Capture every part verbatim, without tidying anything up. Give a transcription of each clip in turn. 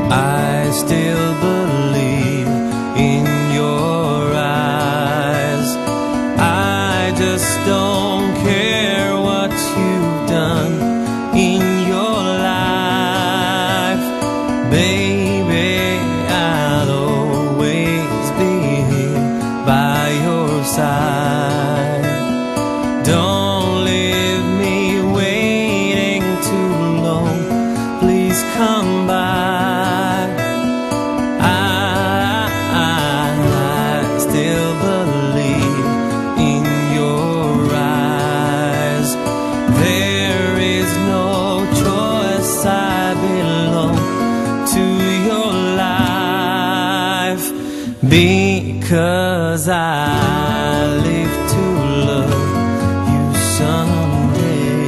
I still believe in your eyes. I just don't care what you've done in your life. Baby, I'll always be here by your side. Don't leave me waiting too long. Please come by. Because I live to love you someday.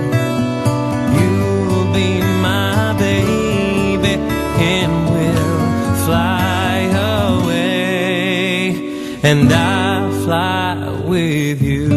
You'll be my baby and we'll fly away, and I'll fly with you.